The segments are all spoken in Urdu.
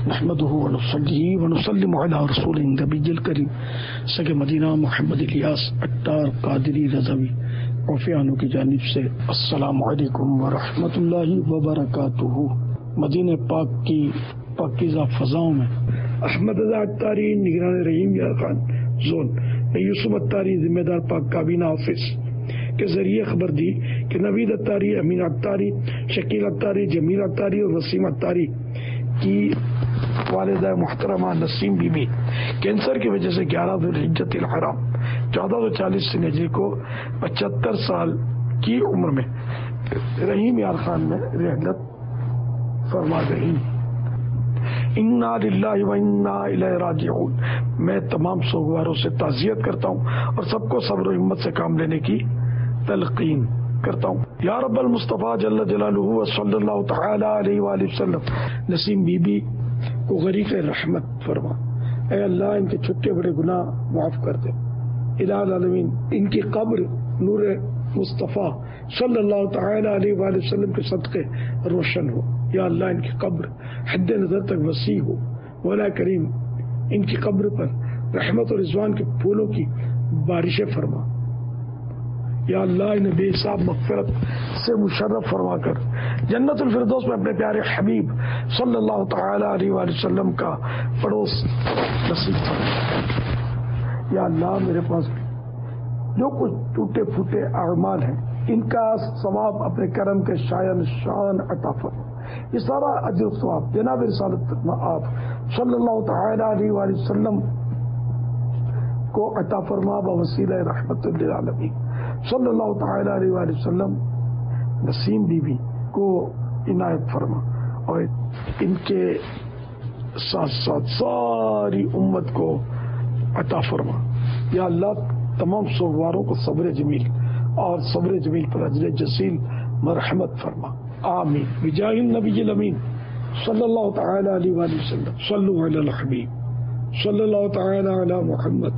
نحمده ونصلي ونسلم على رسول النبي الكريم سگ مدینہ محمد الیاس اٹار قادری رضوی عفیانوں کی جانب سے السلام علیکم ورحمۃ اللہ وبرکاتہ۔ مدینہ پاک کی پاکیزہ فضاؤں میں احمد رضا اٹاری نگران رحیم یار خان زون یوسف اٹاری ذمہ دار پاک کابینہ آفس کے ذریعے خبر دی کہ نوید اٹاری، امین اٹاری، شکیل اٹاری، جمیل اٹاری اور وسیم اٹاری کی والدہ محترمہ نسیم بی بی کینسر کی وجہ سے 11 ذوالحجۃ الحرام 1440 سن ہجری کو 75 سال کی عمر میں رحیم یار خان میں رحلت فرما گئی۔ انا للہ و انا الیہ راجعون۔ میں تمام سوگواروں سے تعزیت کرتا ہوں اور سب کو صبر و ہمت سے کام لینے کی تلقین کرتا ہوں۔ یا رب المصطفیٰ جل جلالہ صلی اللہ تعالی علیہ وآلہ وسلم نسیم بی بی کو غریق رحمت فرما۔ اے اللہ ان کے چھوٹے بڑے گناہ معاف کر دے۔ الہ العالمین ان کی قبر نور مصطفیٰ صلی اللہ تعالی علیہ وآلہ وسلم کے صدقے روشن ہو۔ یا اللہ ان کی قبر حد نظر تک وسیع ہو۔ مولا کریم ان کی قبر پر رحمت اور رضوان کے پھولوں کی بارشیں فرما۔ یا اللہ انہیں بے حساب مغفرت سے مشرف فرما کر جنت الفردوس میں اپنے پیارے حبیب صلی اللہ تعالی علیہ وآلہ وسلم کا پڑوس نصیب فرما۔ یا اللہ میرے پاس جو کچھ ٹوٹے پھوٹے اعمال ہیں ان کا ثواب اپنے کرم کے شان عطا فرما۔ یہ سارا اجر و ثواب جناب رسالت آپ صلی اللہ تعالی علیہ وآلہ وسلم کو عطا فرما بوسیلہ رحمت للعالمین صلی اللہ تعالی علیہ وآلہ وسلم نسیم بی بی کو عنایت فرما اور ان کے ساتھ ساتھ ساری امت کو عطا فرما۔ یا اللہ تمام سوگواروں کو صبر جمیل اور صبر جمیل پر اجر جزیل مرحمت فرما، آمین بجاہ النبی الامین صلی اللہ تعالی علیہ وآلہ وسلم۔ صلو علی الحبیب صلی اللہ تعالی علی محمد۔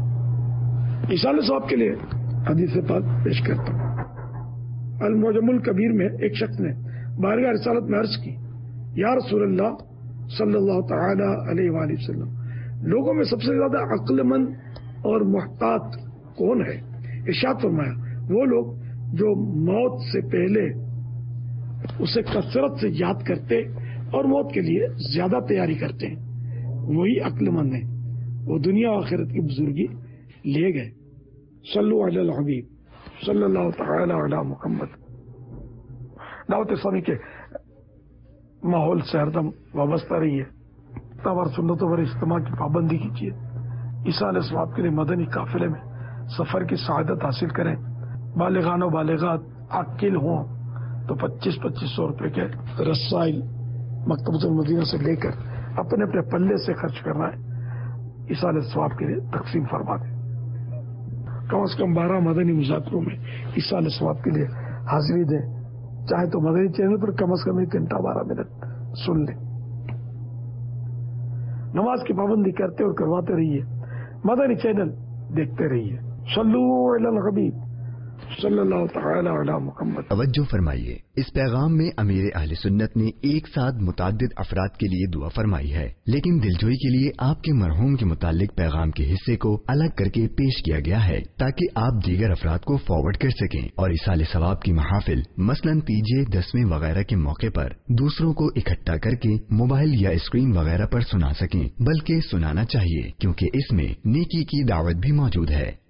عیسیٰ صاحب کے لیے حدیث پاک پیش کرتا ہوں۔ المعجم الکبیر میں ایک شخص نے بارگاہ رسالت میں عرض کی، یا رسول اللہ صلی اللہ تعالی علیہ وآلہ وسلم، لوگوں میں سب سے زیادہ عقل مند اور محتاط کون ہے؟ ارشاد فرمایا، وہ لوگ جو موت سے پہلے اسے کثرت سے یاد کرتے اور موت کے لیے زیادہ تیاری کرتے ہیں، وہی عقل مند ہیں، وہ دنیا و آخرت کی بزرگی لے گئے۔ صلو علی الحبیب صلی اللہ تعالی علی محمد۔ دعوت اسلامی کے ماحول سے ہر دم وابستہ رہیے، تور سنتوں پر اجتماع کی پابندی کیجیے، عیسیٰ علیہ السلام کے لیے مدنی قافلے میں سفر کی سعادت حاصل کریں۔ بالغان و بالغات عاقل ہوں تو 2500 روپے کے رسائل مکتبۃ المدینہ سے لے کر اپنے اپنے پلے سے خرچ کرنا ہے، عیسیٰ علیہ السلام کے لیے تقسیم فرما دیں۔ کم از کم 12 مدنی مذاکروں میں عیسیٰ علیہ السلام کے لیے حاضری دیں، چاہے تو مدنی چینل پر کم از کم 1 گھنٹہ 12 منٹ سن لیں۔ نماز کی پابندی کرتے اور کرواتے رہیے، مدنی چینل دیکھتے رہیے۔ صلو علی الحبیب صلی اللہ تعالی علی محمد۔ توجہ فرمائیے، اس پیغام میں امیر اہل سنت نے ایک ساتھ متعدد افراد کے لیے دعا فرمائی ہے، لیکن دلجوئی کے لیے آپ کے مرحوم کے متعلق پیغام کے حصے کو الگ کر کے پیش کیا گیا ہے تاکہ آپ دیگر افراد کو فارورڈ کر سکیں اور ایصال ثواب کی محافل مثلاً تیجے 10ویں وغیرہ کے موقع پر دوسروں کو اکٹھا کر کے موبائل یا اسکرین وغیرہ پر سنا سکیں، بلکہ سنانا چاہیے کیونکہ اس میں نیکی کی دعوت بھی موجود ہے۔